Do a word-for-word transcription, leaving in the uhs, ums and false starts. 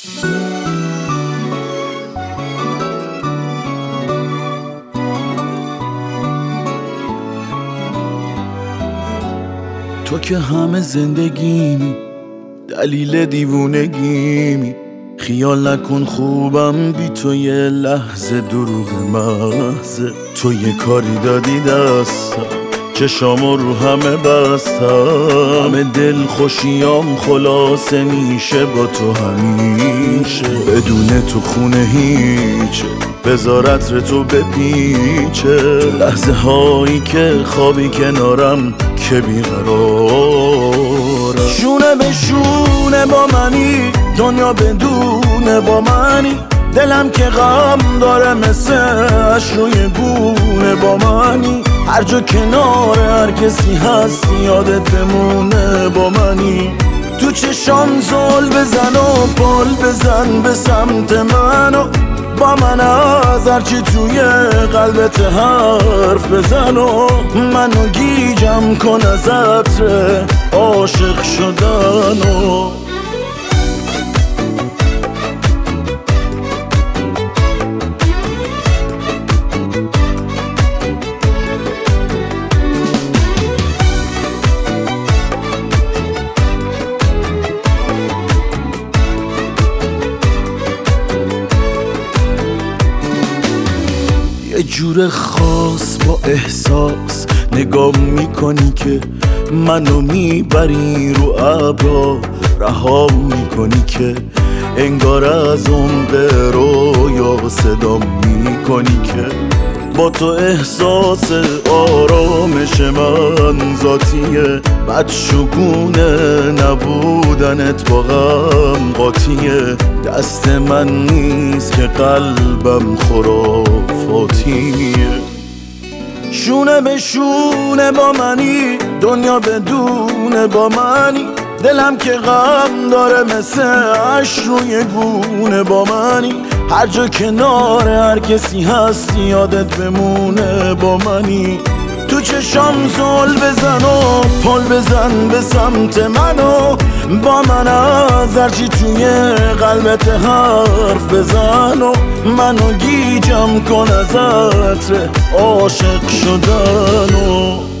تو که همه زندگیمی، دلیل دیوونگیمی. خیال نکن خوبم بی تو یه لحظه، دروغ محضه. تو یه کاری دادی دستم، چشامو رو همه بستم. همه دل خوشیام خلاصه میشه با تو همیشه. بدون تو خونه هیچه، بذار عطر تو بپیچه. لحظه هایی که خوابی کنارم که بیقرارم. شونه به شونه با منی، دنیا بدونه با منی. دلم که غم داره مثل اش روی گونه با منی. هر جا کنار هر کسی هست یادت بمونه با منی. تو چشام زل بزن و پل بزن به سمت منو. با من از هرچی توی قلبت حرف بزن و منو گیجم کن از عطر عاشق شدن و یه جور خاص با احساس نگاه میکنی که منو میبری رو ابرا. رها میکنی که انگار از عمق رویا صدا میکنی که با تو احساس آرامش من ذاتیه. بدشگونه نبودنت با غم قاطیه. دست من نیست که قلبم خرافاتیه. شونه به شونه با منی، دنیا بدونه با منی. دلم که غم داره مثل اش روی گونه با منی. هر جا کنار هر کسی هست یادت بمونه با منی. تو چشام زل بزن و پل بزن به سمت منو. با من از هرچی توی قلبت حرف بزن و منو گیجم کن از عطر عاشق شدن و